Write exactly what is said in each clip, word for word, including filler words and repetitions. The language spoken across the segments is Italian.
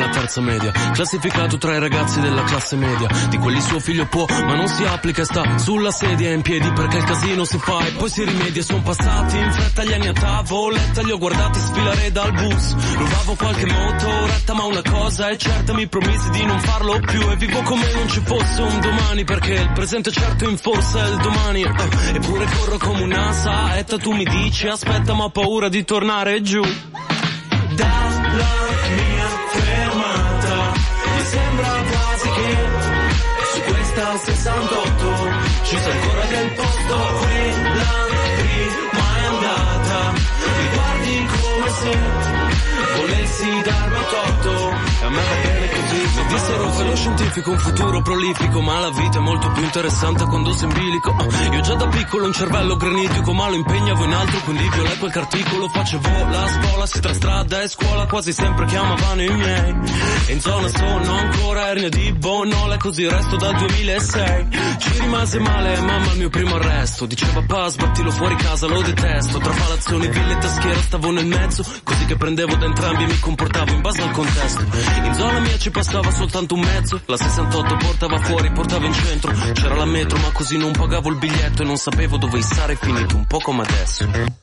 terza media, classificato tra i ragazzi della classe media, di quelli suo figlio può, ma non si applica e sta sulla sedia in piedi perché il casino si fa e poi si rimedia. Sono passati in fretta gli anni a tavoletta, li ho guardati sfilare dal bus, rubavo qualche motoretta, ma una cosa è certa, mi promisi di non farlo più e vivo come non ci fosse un domani, perché il presente certo in forza è il domani. uh, eppure corro come una saetta, tu mi dici aspetta ma ho paura di tornare giù dalla mia fermata. Mi sembra quasi che su questa sessantotto ci sia ancora del posto, quella prima è andata, mi guardi come se volessi darmi un torto, a me va bene così. Mi dissero che lo scientifico è un futuro prolifico, ma la vita è molto più interessante quando sei in bilico. uh, Io già da piccolo un cervello granitico, ma lo impegnavo in altro, quindi violai qualche articolo, facevo la scuola, si tra strada e scuola, quasi sempre chiamavano i miei. E in zona sono ancora ernia di Bonola, così resto dal duemilasei. Ci rimase male mamma al mio primo arresto, diceva pa sbattilo fuori casa, lo detesto. Tra palazzoni, ville e taschiera stavo nel mezzo, così che prendevo da entrambi e mi comportavo in base al contesto. In zona mia ci passava soltanto un mezzo, la sessantotto portava fuori, portava in centro, c'era la metro ma così non pagavo il biglietto e non sapevo dove sarei finito, un po' come adesso.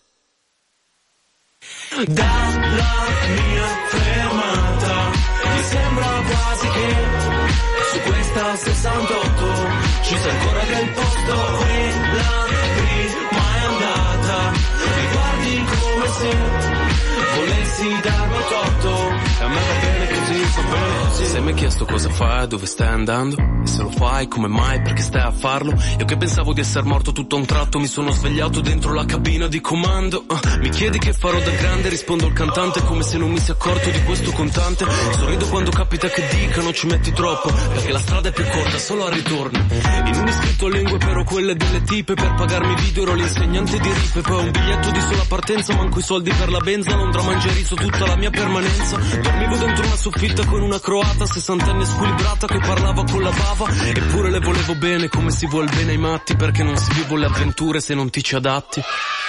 Dalla mia fermata mi sembra quasi che su questa sessantotto ci sia ancora del posto, quella prima è andata, mi guardi come se volessi darmi un torto, a me va bene così, va bene così. Se mi hai chiesto cosa fai, dove stai andando, e se lo fai, come mai, perché stai a farlo? Io che pensavo di essere morto tutto a un tratto, mi sono svegliato dentro la cabina di comando. uh, Mi chiedi che farò da grande, rispondo al cantante come se non mi sia accorto di questo contante. Sorrido quando capita che dicano ci metti troppo, perché la strada è più corta solo al ritorno. In un iscritto a lingue però quelle delle tipe, per pagarmi video ero l'insegnante di ripe, poi un biglietto di sola partenza, manco i soldi per la benza, Londra mangiarizo tutta la mia permanenza. Dormivo dentro una soffitta con una croata, sessantenne squilibrata che parlava con la bava, eppure le volevo bene come si vuol bene ai matti, perché non si vivono le avventure se non ti ci adatti.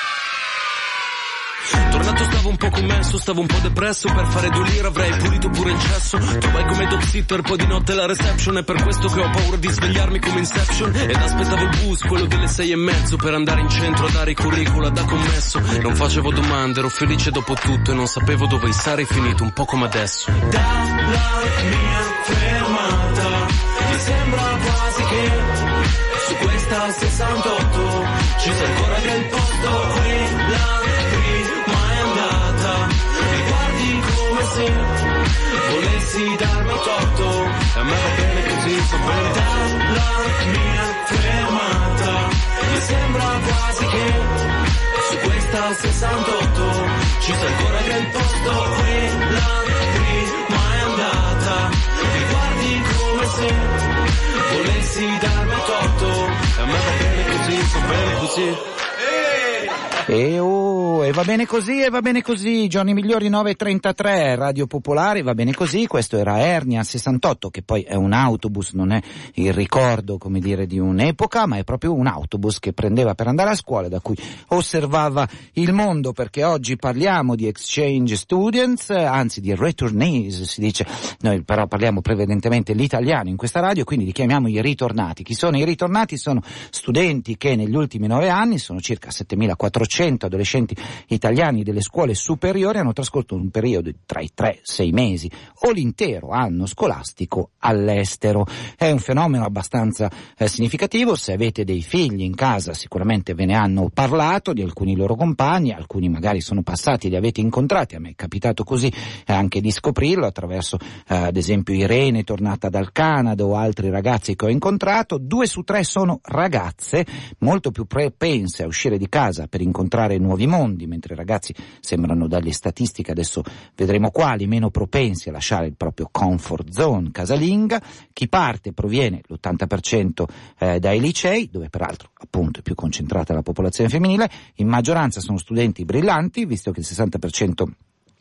Tornato stavo un po' commesso, stavo un po' depresso, per fare due lire avrei pulito pure il cesso. Trovai come dog sitter, poi di notte la reception, è per questo che ho paura di svegliarmi come Inception. Ed aspettavo il bus, quello delle sei e mezzo, per andare in centro a dare i curricula da commesso. Non facevo domande, ero felice dopo tutto e non sapevo dove sarei finito, un po' come adesso. Dalla mia fermata mi sembra quasi che su questa sessantotto ci sia ancora del posto, quella prima è andata, mi guardi come se volessi darmi un torto, a me va bene così, va bene. Dalla mia fermata mi sembra quasi che su questa sessantotto ci sia ancora del posto, quella prima è andata, mi guardi come se volessi darmi un torto, a me va bene così, va bene così. E, oh, e va bene così, e va bene così. Giorni Migliori nove e trentatré, Radio Popolare, va bene così. Questo era Ernia sessantotto, che poi è un autobus, non è il ricordo, come dire, di un'epoca, ma è proprio un autobus che prendeva per andare a scuola, da cui osservava il mondo, perché oggi parliamo di exchange students, anzi di returnees si dice. Noi però parliamo prevalentemente l'italiano in questa radio, quindi li chiamiamo i ritornati. Chi sono i ritornati? Sono studenti che negli ultimi nove anni, sono circa settemilaquattrocento adolescenti italiani delle scuole superiori, hanno trascorso un periodo tra i tre e sei mesi o l'intero anno scolastico all'estero. È un fenomeno abbastanza eh, significativo. Se avete dei figli in casa sicuramente ve ne hanno parlato di alcuni loro compagni, alcuni magari sono passati, li avete incontrati, a me è capitato così eh, anche di scoprirlo attraverso eh, ad esempio Irene tornata dal Canada o altri ragazzi che ho incontrato. Due su tre sono ragazze, molto più propense a uscire di casa per incontrare nuovi mondi, mentre i ragazzi sembrano, dalle statistiche, adesso vedremo quali, meno propensi a lasciare il proprio comfort zone casalinga. Chi parte proviene l'ottanta per cento eh, dai licei, dove peraltro appunto è più concentrata la popolazione femminile. In maggioranza sono studenti brillanti, visto che il sessanta per cento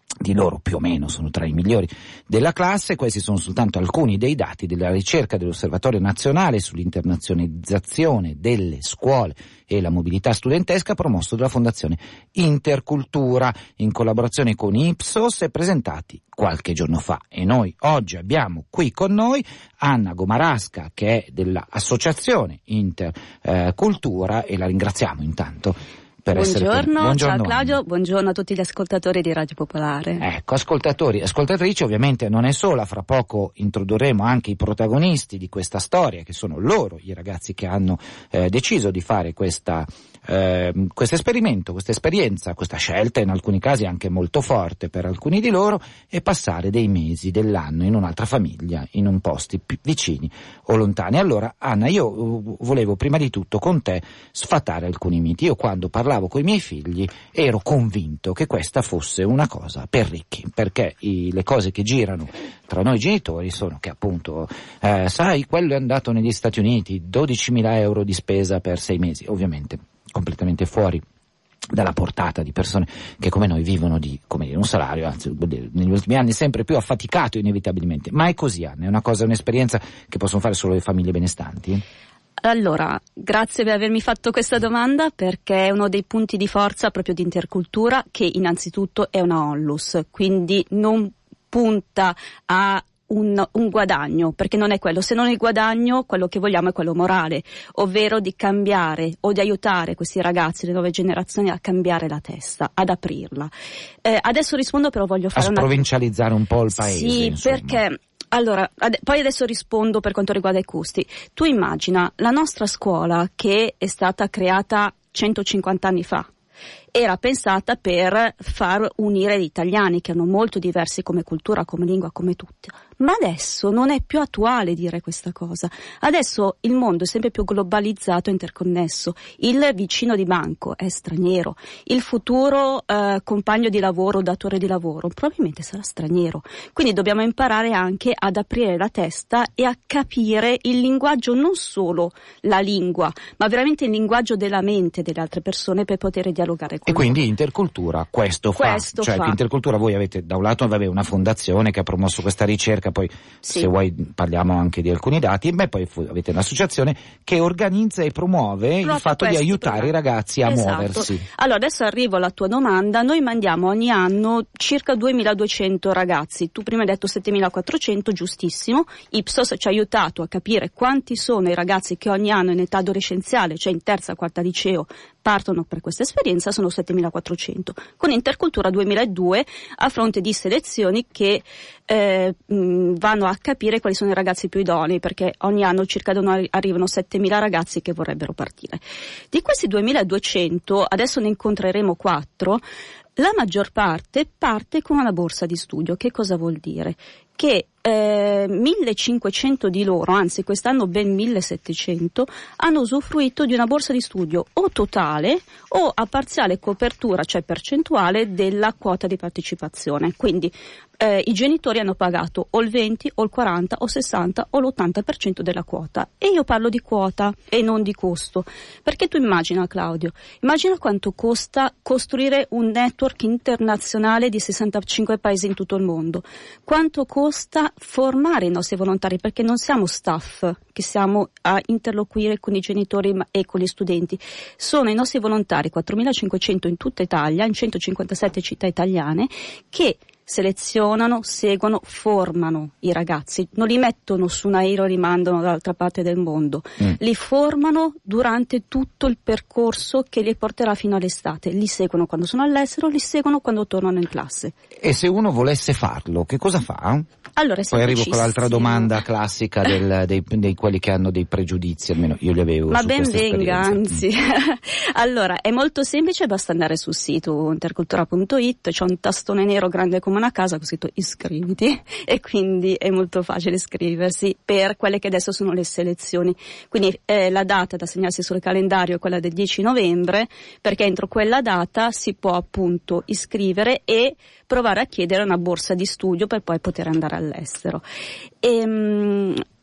di loro più o meno sono tra i migliori della classe. Questi sono soltanto alcuni dei dati della ricerca dell'Osservatorio Nazionale sull'internazionalizzazione delle scuole e la mobilità studentesca, promosso dalla Fondazione Intercultura in collaborazione con Ipsos e presentati qualche giorno fa. E noi oggi abbiamo qui con noi Anna Gomarasca, che è dell'Associazione Intercultura, e la ringraziamo intanto. Buongiorno, buongiorno, ciao Claudio, buongiorno a tutti gli ascoltatori di Radio Popolare. Ecco, ascoltatori, ascoltatrici, ovviamente non è sola, fra poco introdurremo anche i protagonisti di questa storia, che sono loro, i ragazzi che hanno eh, deciso di fare questa eh, questo esperimento, questa esperienza, questa scelta in alcuni casi anche molto forte per alcuni di loro, e passare dei mesi dell'anno in un'altra famiglia, in un posti più vicini o lontani. Allora, Anna, io uh, volevo prima di tutto con te sfatare alcuni miti. Io quando parlavo con i miei figli ero convinto che questa fosse una cosa per ricchi, perché i, le cose che girano tra noi genitori sono che appunto eh, sai, quello è andato negli Stati Uniti, dodicimila euro di spesa per sei mesi, ovviamente completamente fuori dalla portata di persone che come noi vivono di, come dire, un salario, anzi negli ultimi anni sempre più affaticato inevitabilmente. Ma è così, Anna? È una cosa, un'esperienza che possono fare solo le famiglie benestanti? Allora, grazie per avermi fatto questa domanda, perché è uno dei punti di forza proprio di Intercultura, che innanzitutto è una onlus, quindi non punta a Un, un guadagno, perché non è quello. Se non il guadagno, quello che vogliamo è quello morale, ovvero di cambiare o di aiutare questi ragazzi, le nuove generazioni, a cambiare la testa, ad aprirla. Eh, adesso rispondo, però voglio fare a una... sprovincializzare un po' il paese. Sì, insomma. Perché... Allora, ad- poi adesso rispondo per quanto riguarda i costi. Tu immagina la nostra scuola, che è stata creata centocinquanta anni fa. Era pensata per far unire gli italiani, che erano molto diversi come cultura, come lingua, come tutti. Ma adesso non è più attuale dire questa cosa. Adesso il mondo è sempre più globalizzato e interconnesso. Il vicino di banco è straniero. Il futuro eh, compagno di lavoro, datore di lavoro, probabilmente sarà straniero. Quindi dobbiamo imparare anche ad aprire la testa e a capire il linguaggio, non solo la lingua, ma veramente il linguaggio della mente delle altre persone, per poter dialogare con E quindi Intercultura questo, questo fa, cioè fa. Intercultura, voi avete da un lato vabbè, una fondazione che ha promosso questa ricerca, poi sì, se vuoi parliamo anche di alcuni dati, ma poi avete un'associazione che organizza e promuove proprio il fatto di aiutare programmi. i ragazzi a esatto. muoversi. Allora adesso arrivo alla tua domanda. Noi mandiamo ogni anno circa duemiladuecento ragazzi, tu prima hai detto settemilaquattrocento, giustissimo. Ipsos ci ha aiutato a capire quanti sono i ragazzi che ogni anno in età adolescenziale, cioè in terza quarta liceo, partono per questa esperienza, sono settemilaquattrocento. Con Intercultura duemiladue, a fronte di selezioni che eh, mh, vanno a capire quali sono i ragazzi più idonei, perché ogni anno circa da noi arrivano settemila ragazzi che vorrebbero partire. Di questi duemiladuecento, adesso ne incontreremo quattro, la maggior parte parte con una borsa di studio. Che cosa vuol dire? Che eh, millecinquecento di loro, anzi quest'anno ben millesettecento, hanno usufruito di una borsa di studio o totale o a parziale copertura, cioè percentuale, della quota di partecipazione. Quindi eh, i genitori hanno pagato o il venti o il quaranta o il sessanta o l'ottanta per cento della quota. E io parlo di quota e non di costo, perché tu immagina, Claudio, immagina quanto costa costruire un network internazionale di sessantacinque paesi in tutto il mondo, quanto costa formare i nostri volontari, perché non siamo staff che siamo a interloquire con i genitori e con gli studenti, sono i nostri volontari, quattromilacinquecento in tutta Italia, in centocinquantasette città italiane, che selezionano, seguono, formano i ragazzi, non li mettono su un aereo e li mandano dall'altra parte del mondo, mm. li formano durante tutto il percorso che li porterà fino all'estate, li seguono quando sono all'estero, li seguono quando tornano in classe. E se uno volesse farlo, che cosa fa? Allora, poi arrivo con l'altra domanda classica del, dei, dei quelli che hanno dei pregiudizi, almeno io li avevo. Ma su ben questa venga, esperienza. anzi. Allora, è molto semplice, basta andare sul sito intercultura punto it, c'è un tastone nero grande come una casa, con scritto iscriviti, e quindi è molto facile iscriversi per quelle che adesso sono le selezioni. Quindi eh, la data da segnarsi sul calendario è quella del dieci novembre, perché entro quella data si può appunto iscrivere e provare a chiedere una borsa di studio per poi poter andare all'estero. E, mh,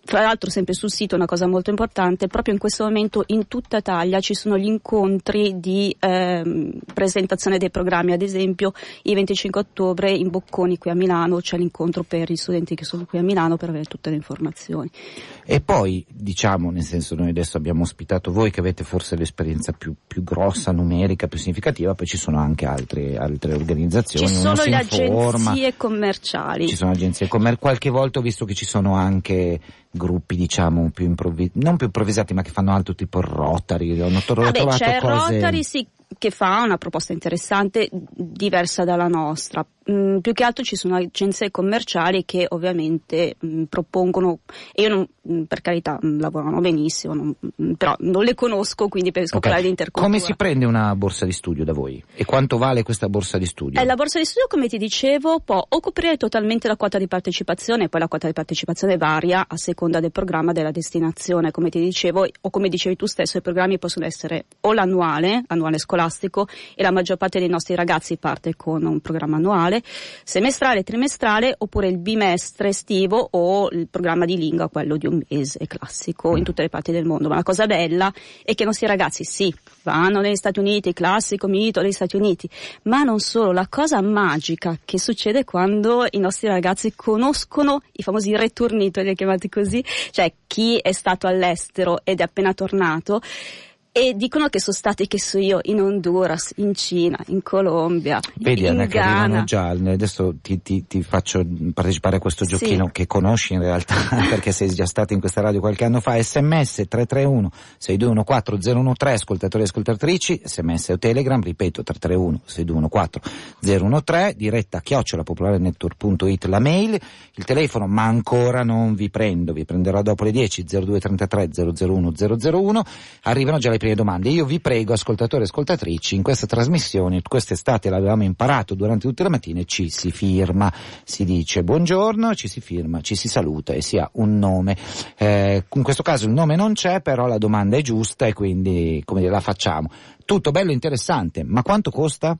Tra l'altro sempre sul sito una cosa molto importante, proprio in questo momento in tutta Italia ci sono gli incontri di ehm, presentazione dei programmi, ad esempio il venticinque ottobre in Bocconi qui a Milano c'è l'incontro per gli studenti che sono qui a Milano per avere tutte le informazioni. E poi diciamo, nel senso, noi adesso abbiamo ospitato voi che avete forse l'esperienza più, più grossa, numerica, più significativa, poi ci sono anche altre, altre organizzazioni. Ci sono le informa, agenzie commerciali. Ci sono agenzie commerciali, qualche volta ho visto che ci sono anche gruppi diciamo più improvvisati, non più improvvisati ma che fanno altro, tipo il Rotary. Ho Vabbè, trovato c'è cose... Rotary sì, che fa una proposta interessante diversa dalla nostra. Mm, più che altro ci sono agenzie commerciali che ovviamente mm, propongono, e io non, mm, per carità mm, lavorano benissimo, non, mm, però non le conosco, quindi preferisco okay. parlare di intercultura. Come si prende una borsa di studio da voi? E quanto vale questa borsa di studio? Eh, la borsa di studio, come ti dicevo, può o coprire totalmente la quota di partecipazione, poi la quota di partecipazione varia a seconda del programma, della destinazione, come ti dicevo, o come dicevi tu stesso, i programmi possono essere o l'annuale, annuale scolastico, e la maggior parte dei nostri ragazzi parte con un programma annuale, semestrale, trimestrale, oppure il bimestre estivo o il programma di lingua, quello di un mese classico in tutte le parti del mondo. Ma la cosa bella è che i nostri ragazzi sì, vanno negli Stati Uniti, classico mito degli Stati Uniti, ma non solo. La cosa magica che succede quando i nostri ragazzi conoscono i famosi returnitori, chiamati così, cioè chi è stato all'estero ed è appena tornato, e dicono che sono stati, che so io, in Honduras, in Cina, in Colombia, Vedi, in Anna, Ghana. Già, adesso ti, ti, ti faccio partecipare a questo giochino sì. che conosci in realtà perché sei già stato in questa radio qualche anno fa. Sms tre tre uno sei due uno quattro zero uno tre, ascoltatori e ascoltatrici, sms o telegram, ripeto tre tre uno sei due uno quattro zero uno tre, diretta chiocciola popolarenetwork punto it la mail, il telefono ma ancora non vi prendo, vi prenderò dopo le dieci, zero due trentatré zero zero uno zero zero uno, arrivano già le prime domande. Io vi prego, ascoltatori e ascoltatrici, in questa trasmissione, quest'estate l'avevamo imparato durante tutte le mattine, ci si firma, si dice buongiorno, ci si firma, ci si saluta e si ha un nome. Eh, in questo caso il nome non c'è, però la domanda è giusta e quindi, come dire, la facciamo. Tutto bello e interessante, ma quanto costa?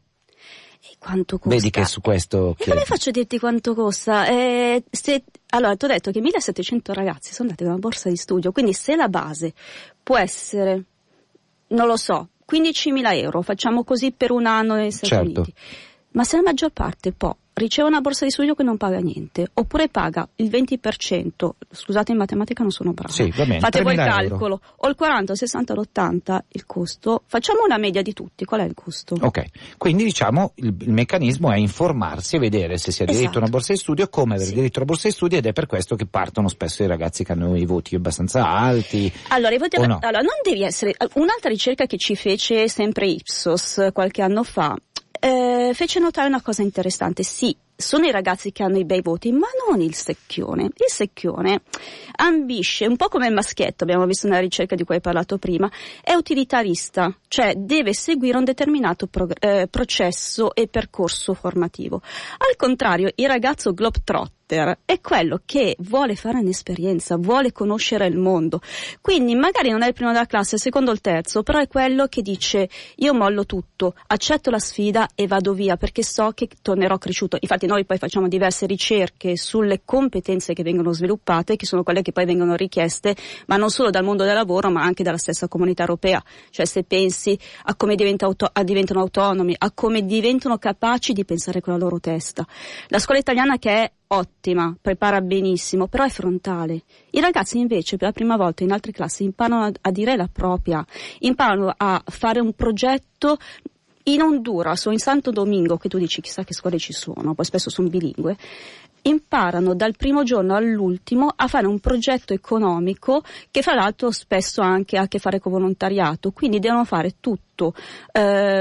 E quanto costa? Vedi che su questo... E come faccio a dirti quanto costa? Eh, se... Allora, ti ho detto che millesettecento ragazzi sono andati da una borsa di studio, quindi se la base può essere... non lo so, quindicimila euro, facciamo così per un anno negli Stati certo. Uniti. Ma se la maggior parte poi riceve una borsa di studio che non paga niente, oppure paga il venti per cento, scusate in matematica non sono brava, sì, va bene, fate voi il calcolo, euro. O il quaranta, il sessanta, l'ottanta il costo, facciamo una media di tutti, qual è il costo? Ok, quindi diciamo il, il meccanismo è informarsi e vedere se si ha diritto esatto. a una borsa di studio, come avere sì. diritto a una borsa di studio, ed è per questo che partono spesso i ragazzi che hanno i voti abbastanza alti. Allora, i voti, no? allora non devi essere, un'altra ricerca che ci fece sempre Ipsos qualche anno fa, Eh, fece notare una cosa interessante. Sì, sono i ragazzi che hanno i bei voti, ma non il secchione. Il secchione ambisce, un po' come il maschietto, abbiamo visto nella ricerca di cui hai parlato prima, è utilitarista, cioè deve seguire un determinato pro, eh, processo e percorso formativo. Al contrario, il ragazzo globetrotter è quello che vuole fare un'esperienza, vuole conoscere il mondo, quindi magari non è il primo della classe, il secondo o il terzo, però è quello che dice io mollo tutto, accetto la sfida e vado via perché so che tornerò cresciuto. Infatti noi poi facciamo diverse ricerche sulle competenze che vengono sviluppate, che sono quelle che poi vengono richieste, ma non solo dal mondo del lavoro ma anche dalla stessa comunità europea, cioè se pensi a come diventa auto- a diventano autonomi, a come diventano capaci di pensare con la loro testa. La scuola italiana, che è ottima, prepara benissimo, però è frontale. I ragazzi invece per la prima volta in altre classi imparano a, a dire la propria, imparano a fare un progetto in Honduras o in Santo Domingo, che tu dici chissà che scuole ci sono, poi spesso sono bilingue, imparano dal primo giorno all'ultimo a fare un progetto economico che fra l'altro spesso anche ha a che fare con volontariato, quindi devono fare tutto, eh,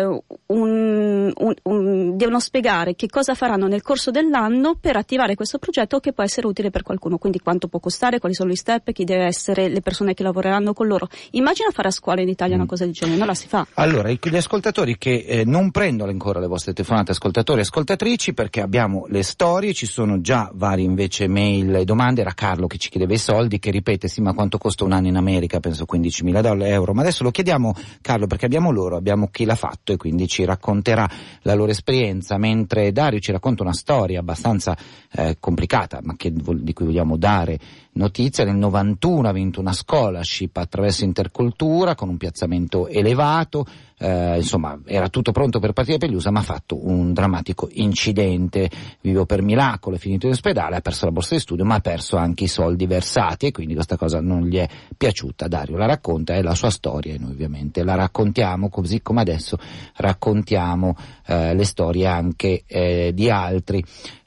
un, un, un, devono spiegare che cosa faranno nel corso dell'anno per attivare questo progetto che può essere utile per qualcuno, quindi quanto può costare, quali sono gli step, chi deve essere le persone che lavoreranno con loro. Immagina fare a scuola in Italia mm. una cosa del genere, non la si fa. Allora, gli ascoltatori che eh, non prendono ancora le vostre telefonate, ascoltatori e ascoltatrici, perché abbiamo le storie, ci sono già vari invece mail e domande. Era Carlo che ci chiedeva i soldi, che ripete sì ma quanto costa un anno in America? Penso quindicimila euro, ma adesso lo chiediamo, Carlo, perché abbiamo loro, abbiamo chi l'ha fatto e quindi ci racconterà la loro esperienza, mentre Dario ci racconta una storia abbastanza eh, complicata ma che, di cui vogliamo dare notizia, nel novantuno ha vinto una scholarship attraverso Intercultura con un piazzamento elevato, eh, insomma era tutto pronto per partire per gli U S A, ma ha fatto un drammatico incidente, vivo per miracolo, è finito in ospedale, ha perso la borsa di studio ma ha perso anche i soldi versati e quindi questa cosa non gli è piaciuta. Dario la racconta, è la sua storia e noi ovviamente la raccontiamo così come adesso raccontiamo eh, le storie anche eh, di altri.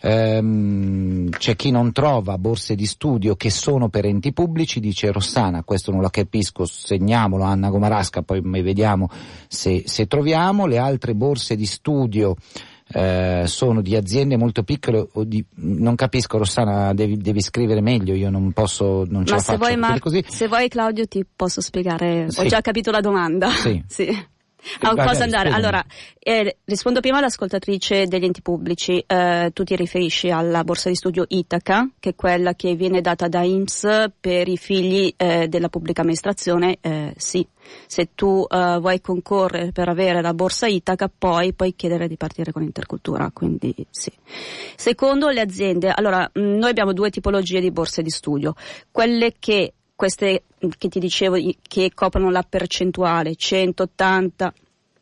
Ehm, c'è chi non trova borse di studio che sono per enti pubblici, dice Rossana, questo non lo capisco, segniamolo Anna Gomarasca, poi vediamo se, se troviamo. Le altre borse di studio eh, sono di aziende molto piccole o di, non capisco Rossana, devi, devi scrivere meglio, io non posso, non ce ma la se faccio vuoi, ma, così. Se vuoi Claudio ti posso spiegare, sì. Ho già capito la domanda. Sì. Sì. A Vabbè, cosa andare? scusami. Allora, eh, rispondo prima all'ascoltatrice degli enti pubblici. Eh, tu ti riferisci alla borsa di studio Itaca, che è quella che viene data da I N P S per i figli eh, della pubblica amministrazione. Eh, sì, se tu eh, vuoi concorrere per avere la borsa Itaca, poi puoi chiedere di partire con Intercultura, quindi sì. Secondo le aziende, allora mh, noi abbiamo due tipologie di borse di studio, quelle che queste che ti dicevo che coprono la percentuale centottanta,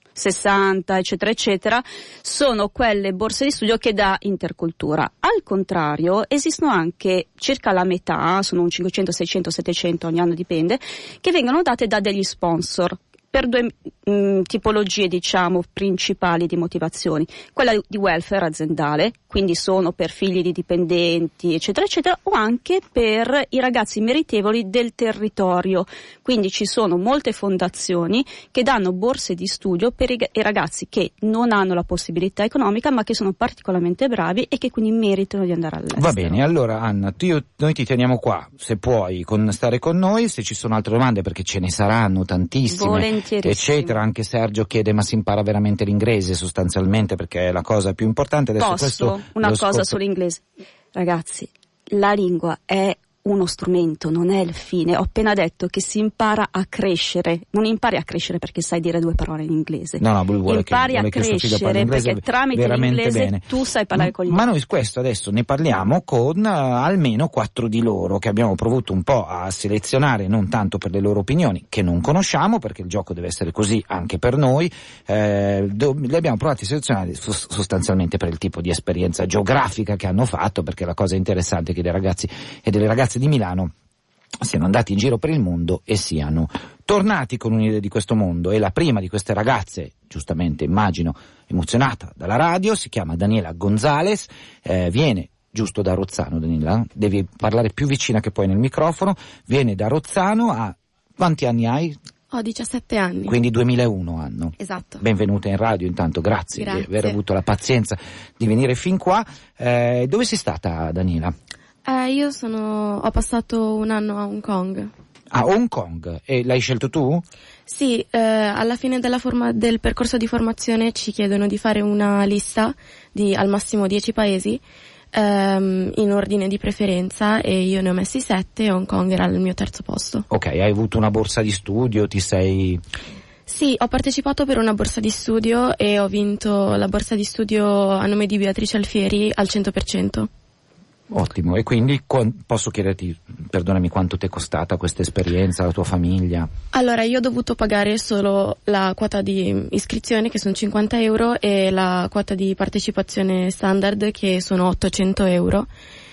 sessanta eccetera eccetera, sono quelle borse di studio che dà Intercultura. Al contrario esistono anche circa la metà, sono un cinquecento, seicento, settecento ogni anno dipende, che vengono date da degli sponsor per due mh, tipologie diciamo principali di motivazioni, quella di welfare aziendale, quindi sono per figli di dipendenti eccetera eccetera, o anche per i ragazzi meritevoli del territorio, quindi ci sono molte fondazioni che danno borse di studio per i, i ragazzi che non hanno la possibilità economica ma che sono particolarmente bravi e che quindi meritano di andare all'estero. Va bene, allora Anna, tu, io, noi ti teniamo qua, se puoi con, stare con noi, se ci sono altre domande perché ce ne saranno tantissime eccetera, anche Sergio chiede ma si impara veramente l'inglese sostanzialmente perché è la cosa più importante. Adesso Posso questo una cosa scop- sull'inglese? Ragazzi, la lingua è uno strumento, non è il fine. Ho appena detto che si impara a crescere, non impari a crescere perché sai dire due parole in inglese. No, no, lui vuole impari che, vuole a che crescere perché tramite l'inglese bene. Tu sai parlare con gli Ma noi questo adesso ne parliamo con uh, almeno quattro di loro che abbiamo provato un po' a selezionare, non tanto per le loro opinioni che non conosciamo perché il gioco deve essere così anche per noi, eh, do, li abbiamo provati a selezionare sostanzialmente per il tipo di esperienza geografica che hanno fatto, perché la cosa interessante è che dei ragazzi e delle ragazze di Milano siano andati in giro per il mondo e siano tornati con un'idea di questo mondo. E la prima di queste ragazze, giustamente immagino emozionata dalla radio, si chiama Daniela Gonzales, eh, viene giusto da Rozzano. Daniela, devi parlare più vicina che puoi nel microfono, viene da Rozzano. A quanti anni hai? Ho diciassette anni. Quindi duemilauno anno. Esatto. Benvenuta in radio intanto, grazie, grazie. di aver avuto la pazienza di venire fin qua. Eh, dove sei stata, Daniela? Eh, io sono, ho passato un anno a Hong Kong. A Hong Kong? E l'hai scelto tu? Sì, eh, alla fine della forma, del percorso di formazione ci chiedono di fare una lista di al massimo dieci paesi ehm, in ordine di preferenza e io ne ho messi sette e Hong Kong era il mio terzo posto. Ok, hai avuto una borsa di studio, ti sei... Sì, ho partecipato per una borsa di studio e ho vinto la borsa di studio a nome di Beatrice Alfieri al cento per cento. Ottimo, e quindi posso chiederti, perdonami, quanto ti è costata questa esperienza, la tua famiglia? Allora, io ho dovuto pagare solo la quota di iscrizione, che sono cinquanta euro, e la quota di partecipazione standard, che sono ottocento euro,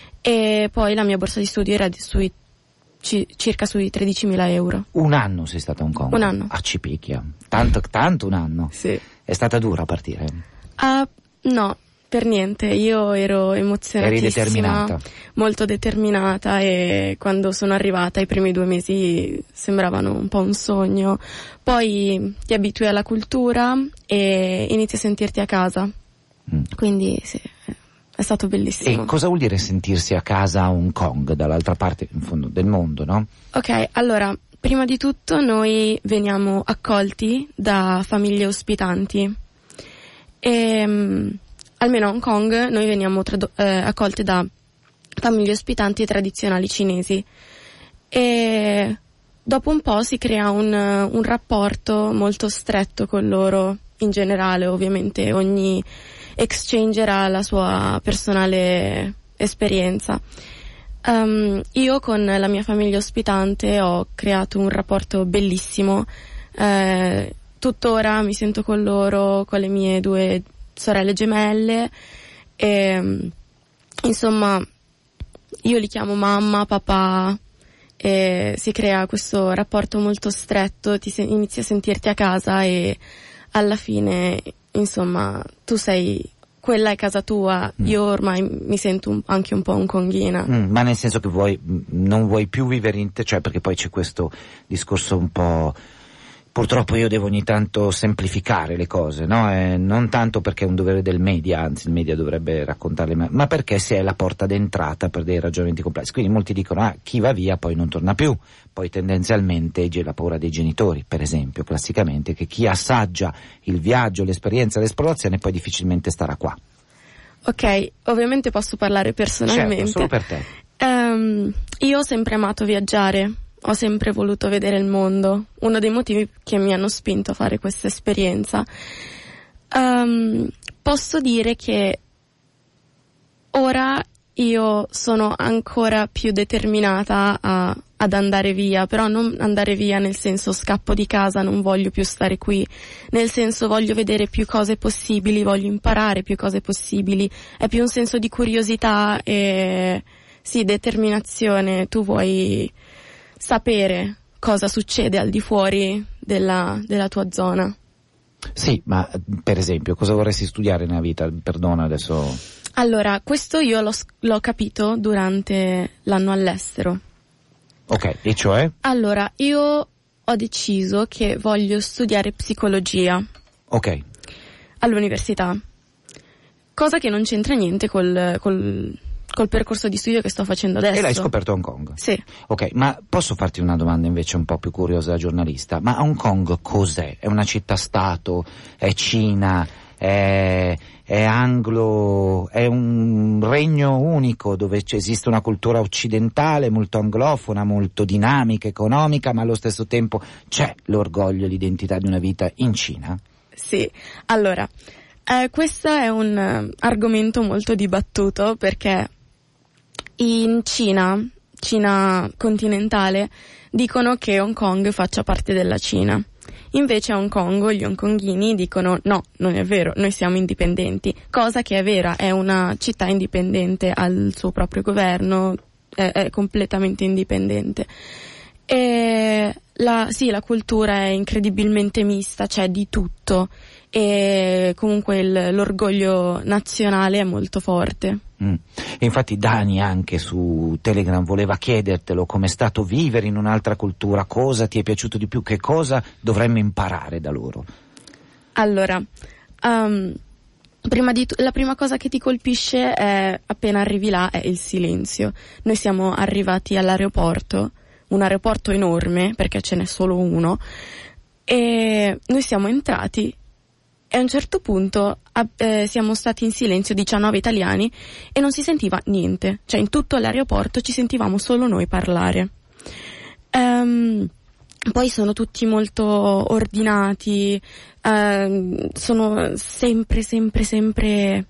e poi la mia borsa di studio era di sui, ci, circa sui tredicimila euro. Un anno sei stata a Hong Kong? Un anno. A Cipicchia, tanto, tanto un anno? Sì. È stata dura a partire? Uh, no. Per niente, io ero emozionatissima, eri determinata, molto determinata, e quando sono arrivata i primi due mesi sembravano un po' un sogno, poi ti abitui alla cultura e inizi a sentirti a casa, mm. quindi sì, è stato bellissimo. E cosa vuol dire sentirsi a casa a Hong Kong, dall'altra parte in fondo del mondo, no? Ok, allora, prima di tutto noi veniamo accolti da famiglie ospitanti e... Almeno a Hong Kong noi veniamo tradu- eh, accolte da famiglie ospitanti tradizionali cinesi e dopo un po' si crea un, un rapporto molto stretto con loro in generale. Ovviamente ogni exchanger ha la sua personale esperienza. Um, io con la mia famiglia ospitante ho creato un rapporto bellissimo, eh, tuttora mi sento con loro, con le mie due sorelle gemelle e insomma io li chiamo mamma, papà e si crea questo rapporto molto stretto, ti se- inizi a sentirti a casa e alla fine insomma tu sei... quella è casa tua, mm. io ormai mi sento un, anche un po' hongkonghina. Mm, ma nel senso che vuoi, non vuoi più vivere in te, cioè perché poi c'è questo discorso un po', purtroppo io devo ogni tanto semplificare le cose, no? Eh, non tanto perché è un dovere del media, anzi il media dovrebbe raccontarle, ma, ma perché si è la porta d'entrata per dei ragionamenti complessi. Quindi molti dicono, ah, chi va via poi non torna più. Poi tendenzialmente c'è la paura dei genitori, per esempio, classicamente, che chi assaggia il viaggio, l'esperienza, l'esplorazione poi difficilmente starà qua. Ok, ovviamente posso parlare personalmente. Certo, solo per te. Um, io ho sempre amato viaggiare, ho sempre voluto vedere il mondo. Uno dei motivi che mi hanno spinto a fare questa esperienza. Um, posso dire che ora io sono ancora più determinata a, ad andare via, però non andare via nel senso scappo di casa, non voglio più stare qui, nel senso voglio vedere più cose possibili, voglio imparare più cose possibili, è più un senso di curiosità e sì, determinazione, tu vuoi sapere cosa succede al di fuori della, della tua zona. Sì, ma per esempio cosa vorresti studiare nella vita? Perdona adesso... Allora, questo io l'ho, l'ho capito durante l'anno all'estero. Ok, e cioè? Allora, io ho deciso che voglio studiare psicologia. Ok. All'università. Cosa che non c'entra niente col, col, col percorso di studio che sto facendo adesso. E l'hai scoperto a Hong Kong? Sì. Ok, ma posso farti una domanda invece un po' più curiosa da giornalista? Ma Hong Kong cos'è? È una città-stato? È Cina? È... è anglo, è un regno unico dove esiste una cultura occidentale molto anglofona, molto dinamica, economica, ma allo stesso tempo c'è l'orgoglio e l'identità di una vita in Cina? Sì, allora, eh, questo è un uh, argomento molto dibattuto perché in Cina, Cina continentale, dicono che Hong Kong faccia parte della Cina. Invece a Hong Kong gli hongkonghini dicono no, non è vero, noi siamo indipendenti, cosa che è vera, è una città indipendente, ha il suo proprio governo, è, è completamente indipendente. E la, sì, la cultura è incredibilmente mista, c'è di tutto e comunque il, l'orgoglio nazionale è molto forte. Mm. E infatti Dani anche su Telegram voleva chiedertelo com'è stato vivere in un'altra cultura, cosa ti è piaciuto di più, che cosa dovremmo imparare da loro. Allora, um, prima di t- la prima cosa che ti colpisce è appena arrivi là è il silenzio. Noi siamo arrivati all'aeroporto, un aeroporto enorme perché ce n'è solo uno, e noi siamo entrati e a un certo punto eh, siamo stati in silenzio diciannove italiani e non si sentiva niente, cioè in tutto l'aeroporto ci sentivamo solo noi parlare. Um, poi sono tutti molto ordinati, uh, sono sempre sempre sempre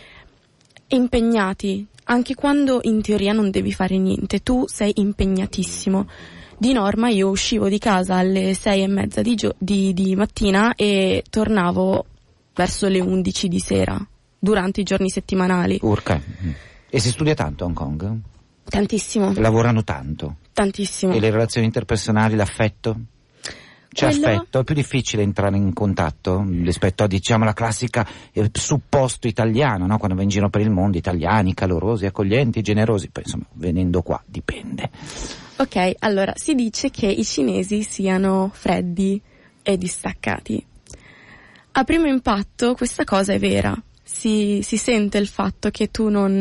impegnati, anche quando in teoria non devi fare niente, tu sei impegnatissimo. Di norma io uscivo di casa alle sei e mezza di, gio- di, di mattina e tornavo verso le undici di sera, durante i giorni settimanali. Urca. E si studia tanto a Hong Kong? Tantissimo. Lavorano tanto? Tantissimo. E le relazioni interpersonali, l'affetto? C'è Quello... affetto? È più difficile entrare in contatto rispetto a, diciamo, la classica eh, supposto italiano, no? Quando vai in giro per il mondo, italiani, calorosi, accoglienti, generosi, poi insomma, venendo qua, dipende. Ok, allora, si dice che i cinesi siano freddi e distaccati. A primo impatto questa cosa è vera, si, si sente il fatto che tu non,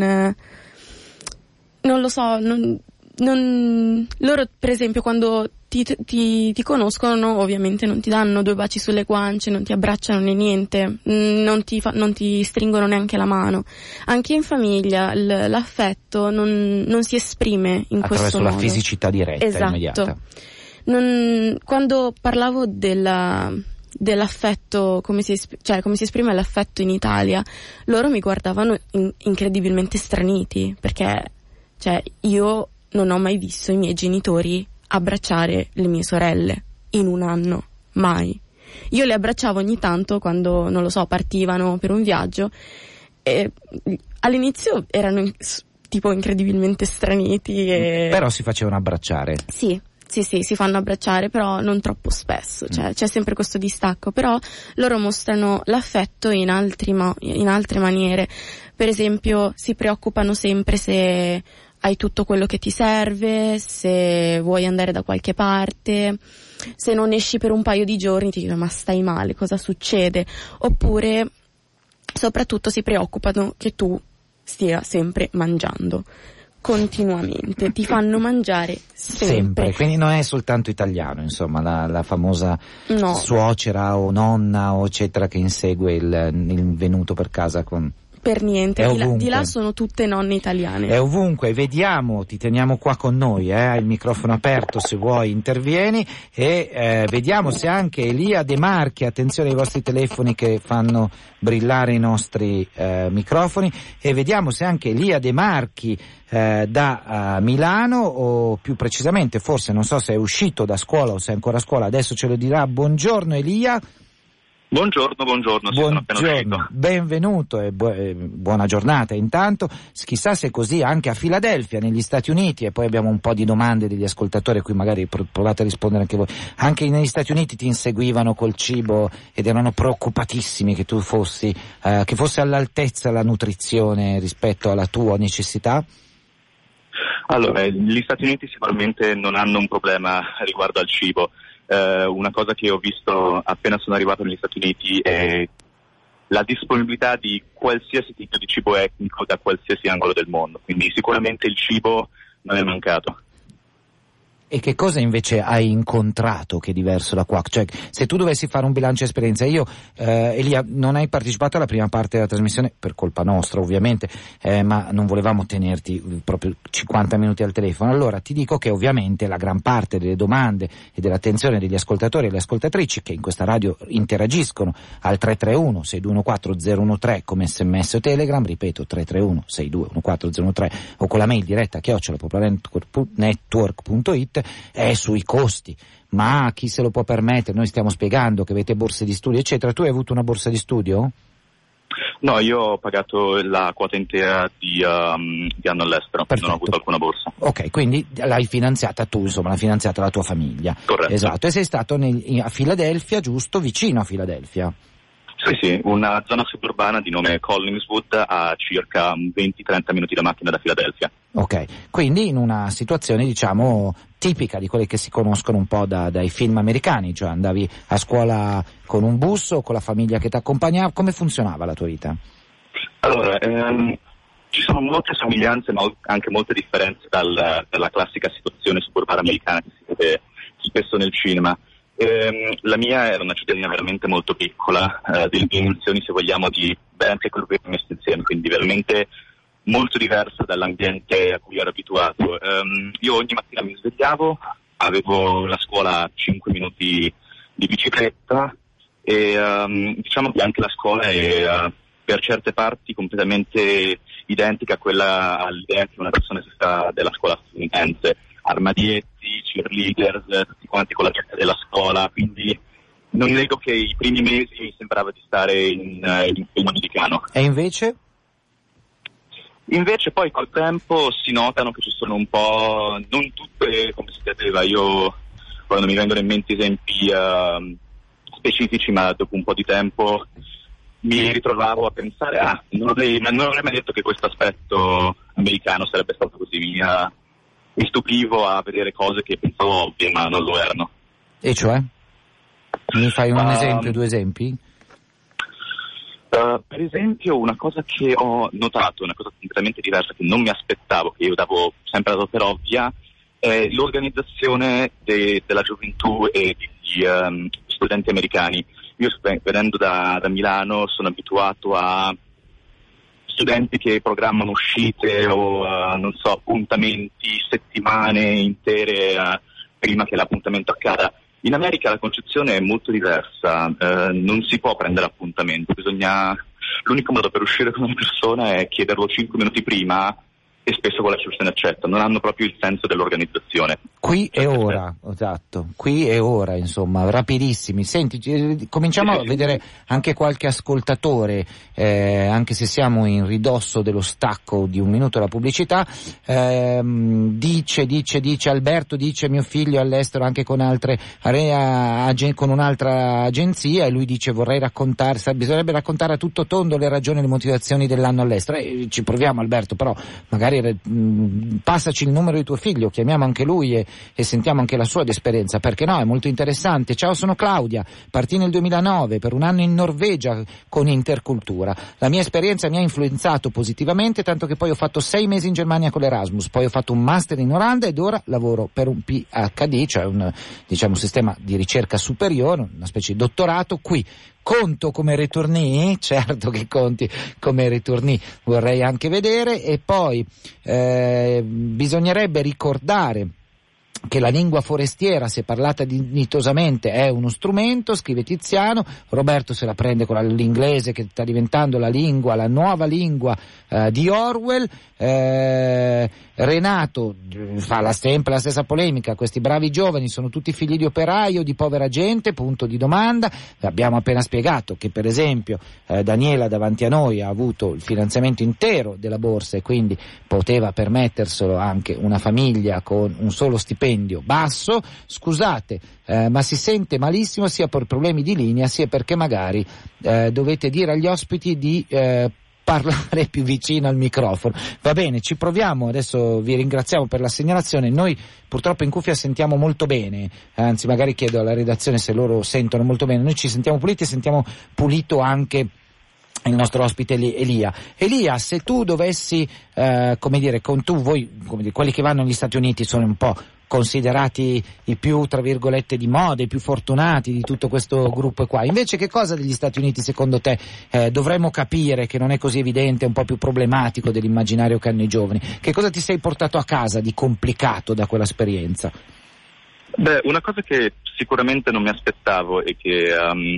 non lo so, non, non, loro per esempio quando ti, ti, ti conoscono ovviamente non ti danno due baci sulle guance, non ti abbracciano né niente, non ti, fa, non ti stringono neanche la mano. Anche in famiglia l, l'affetto non, non si esprime in questo modo. Attraverso la fisicità diretta, esatto. Immediata. Non, quando parlavo della... dell'affetto, come si, cioè come si esprime l'affetto in Italia, loro mi guardavano in, incredibilmente straniti, perché Cioè, io non ho mai visto i miei genitori abbracciare le mie sorelle in un anno, mai. Io le abbracciavo ogni tanto quando, non lo so, partivano per un viaggio e all'inizio erano in, tipo incredibilmente straniti e... Però si facevano abbracciare. Sì, sì, sì, si fanno abbracciare, però non troppo spesso, cioè mm. c'è sempre questo distacco, però loro mostrano l'affetto in altri mo- in altre maniere. Per esempio, si preoccupano sempre se hai tutto quello che ti serve, se vuoi andare da qualche parte, se non esci per un paio di giorni ti dicono ma stai male, cosa succede? Oppure soprattutto si preoccupano che tu stia sempre mangiando, continuamente, ti fanno mangiare sempre. Sempre, quindi non è soltanto italiano, insomma, la, la famosa no. suocera o nonna o eccetera che insegue il, il venuto per casa con... Per niente, di là, di là sono tutte nonne italiane. È ovunque, vediamo, ti teniamo qua con noi, eh, hai il microfono aperto, se vuoi intervieni e eh, vediamo se anche Elia De Marchi, attenzione ai vostri telefoni che fanno brillare i nostri eh, microfoni, e vediamo se anche Elia De Marchi eh, da uh, Milano, o più precisamente forse non so se è uscito da scuola o se è ancora a scuola, adesso ce lo dirà. Buongiorno Elia. Buongiorno, buongiorno, sì, sono appena uscito. Benvenuto e bu- eh, buona giornata intanto. Chissà se è così anche a Filadelfia, negli Stati Uniti, e poi abbiamo un po' di domande degli ascoltatori a cui magari provate a rispondere anche voi. Anche negli Stati Uniti ti inseguivano col cibo ed erano preoccupatissimi che tu fossi, eh, che fosse all'altezza la nutrizione rispetto alla tua necessità? Allora, gli Stati Uniti sicuramente non hanno un problema riguardo al cibo. Uh, una cosa che ho visto appena sono arrivato negli Stati Uniti è la disponibilità di qualsiasi tipo di cibo etnico da qualsiasi angolo del mondo, quindi sicuramente il cibo non è mancato. E che cosa invece hai incontrato che è diverso da qua? Cioè, se tu dovessi fare un bilancio esperienza, io, eh, Elia, non hai partecipato alla prima parte della trasmissione per colpa nostra ovviamente, eh, ma non volevamo tenerti proprio cinquanta minuti al telefono. Allora ti dico che ovviamente la gran parte delle domande e dell'attenzione degli ascoltatori e delle ascoltatrici che in questa radio interagiscono al tre tre uno sei due uno quattro zero uno tre come sms o telegram, ripeto tre tre uno sei due uno quattro zero uno tre, o con la mail diretta chiocciola popolarenetwork punto it, è sui costi. Ma chi se lo può permettere? Noi stiamo spiegando che avete borse di studio eccetera. Tu hai avuto una borsa di studio? No, io ho pagato la quota intera di, um, di anno all'estero. Perfetto. Non ho avuto alcuna borsa. Ok, quindi l'hai finanziata tu, insomma, l'ha finanziata la tua famiglia. Corretto. Esatto, e sei stato nel, a Filadelfia, giusto? Vicino a Filadelfia. Sì, sì, una zona suburbana di nome Collingswood, a circa venti trenta minuti da macchina da Filadelfia. Ok, quindi in una situazione diciamo tipica di quelle che si conoscono un po' da, dai film americani, cioè andavi a scuola con un bus o con la famiglia che ti accompagnava, come funzionava la tua vita? Allora, ehm, ci sono molte somiglianze ma anche molte differenze dal, dalla classica situazione suburbana americana che si vede spesso nel cinema. Ehm, la mia era una cittadina veramente molto piccola, eh, delle dimensioni se vogliamo di Bentley e Corvette messe insieme, quindi veramente molto diversa dall'ambiente a cui ero abituato. Um, io ogni mattina mi svegliavo, avevo la scuola a cinque minuti di bicicletta e um, diciamo che anche la scuola è uh, per certe parti completamente identica a quella all'idea che una persona si sta della scuola statunitense. Armadietti, cheerleaders, tutti quanti con la giacca della scuola, quindi non nego che i primi mesi mi sembrava di stare in, uh, in un film americano. E invece? Invece poi col tempo si notano che ci sono un po', non tutte come si vedeva, io quando mi vengono in mente esempi uh, specifici, ma dopo un po' di tempo mi ritrovavo a pensare, ah, non avrei, non avrei mai detto che questo aspetto americano sarebbe stato così, mi, uh, mi stupivo a vedere cose che pensavo ovvie ma non lo erano. E cioè? Mi fai un um, esempio, due esempi? Uh, per esempio una cosa che ho notato, una cosa completamente diversa che non mi aspettavo, che io davo sempre dato per ovvia, è l'organizzazione de- della gioventù e degli um, studenti americani. Io venendo da, da Milano sono abituato a studenti che programmano uscite o uh, non so, appuntamenti, settimane intere uh, prima che l'appuntamento accada. In America la concezione è molto diversa, eh, non si può prendere appuntamento, bisogna, l'unico modo per uscire con una persona è chiederlo cinque minuti prima e spesso quella soluzione accetta, non hanno proprio il senso dell'organizzazione. Qui e ora, esatto, qui e ora, insomma, rapidissimi. Senti, cominciamo a vedere anche qualche ascoltatore, eh, anche se siamo in ridosso dello stacco di un minuto alla pubblicità. Eh, dice, dice, dice Alberto, dice mio figlio è all'estero anche con altre con un'altra agenzia, e lui dice vorrei raccontare, bisognerebbe raccontare a tutto tondo le ragioni e le motivazioni dell'anno all'estero. Eh, ci proviamo, Alberto, però magari mh, passaci il numero di tuo figlio, chiamiamo anche lui e, e sentiamo anche la sua esperienza, perché no, è molto interessante. Ciao, sono Claudia, partì nel duemilanove per un anno in Norvegia con Intercultura. La mia esperienza mi ha influenzato positivamente, tanto che poi ho fatto sei mesi in Germania con l'Erasmus, poi ho fatto un master in Olanda ed ora lavoro per un P H D, cioè un, diciamo, un sistema di ricerca superiore, una specie di dottorato qui. Conto come retourné, certo che conti come retourné, vorrei anche vedere. E poi eh, bisognerebbe ricordare che la lingua forestiera, se parlata dignitosamente, è uno strumento, scrive Tiziano. Roberto se la prende con l'inglese, che sta diventando la lingua, la nuova lingua eh, di Orwell. Eh, Renato fa la, sempre la stessa polemica, questi bravi giovani sono tutti figli di operai o di povera gente, punto di domanda. Abbiamo appena spiegato che per esempio eh, Daniela davanti a noi ha avuto il finanziamento intero della borsa e quindi poteva permetterselo anche una famiglia con un solo stipendio basso. Scusate, eh, ma si sente malissimo sia per problemi di linea sia perché magari eh, dovete dire agli ospiti di eh, parlare più vicino al microfono. Va bene, ci proviamo, adesso vi ringraziamo per la segnalazione. Noi purtroppo in cuffia sentiamo molto bene, anzi magari chiedo alla redazione se loro sentono molto bene. Noi ci sentiamo puliti e sentiamo pulito anche il nostro ospite Elia. Elia, se tu dovessi, eh, come dire, con tu, voi, come dire, quelli che vanno negli Stati Uniti sono un po' considerati i più, tra virgolette, di moda, i più fortunati di tutto questo gruppo qua. Invece che cosa degli Stati Uniti secondo te eh, dovremmo capire che non è così evidente, è un po' più problematico dell'immaginario che hanno i giovani? Che cosa ti sei portato a casa di complicato da quell'esperienza? Beh, una cosa che sicuramente non mi aspettavo e che um,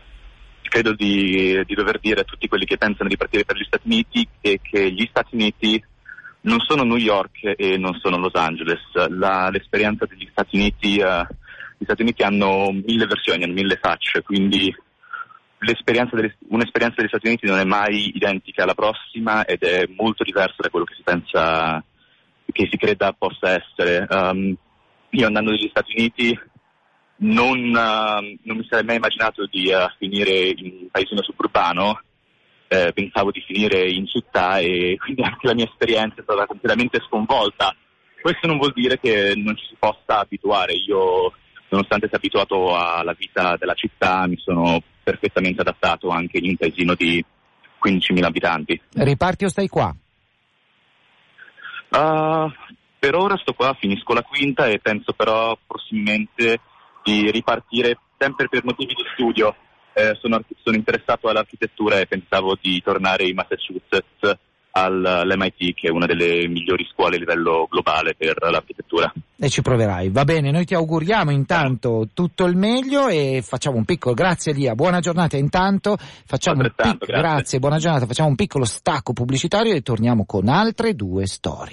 credo di, di dover dire a tutti quelli che pensano di partire per gli Stati Uniti è che gli Stati Uniti non sono New York e non sono Los Angeles. La, l'esperienza degli Stati Uniti, uh, gli Stati Uniti hanno mille versioni, hanno mille facce, quindi l'esperienza delle, un'esperienza degli Stati Uniti non è mai identica alla prossima ed è molto diversa da quello che si pensa, che si creda possa essere. Um, io andando negli Stati Uniti non, uh, non mi sarei mai immaginato di uh, finire in un paesino suburbano. Eh, pensavo di finire in città e quindi anche la mia esperienza è stata completamente sconvolta. Questo non vuol dire che non ci si possa abituare. Io, nonostante sia abituato alla vita della città, mi sono perfettamente adattato anche in un paesino di quindicimila abitanti. Riparti o stai qua? Uh, per ora sto qua, finisco la quinta e penso però prossimamente di ripartire sempre per motivi di studio. Eh, sono, sono interessato all'architettura e pensavo di tornare in Massachusetts all'M I T, che è una delle migliori scuole a livello globale per l'architettura. E ci proverai, va bene, noi ti auguriamo intanto tutto il meglio e facciamo un piccolo, grazie Lia, buona giornata intanto, facciamo un pic- grazie. grazie, buona giornata, facciamo un piccolo stacco pubblicitario e torniamo con altre due storie.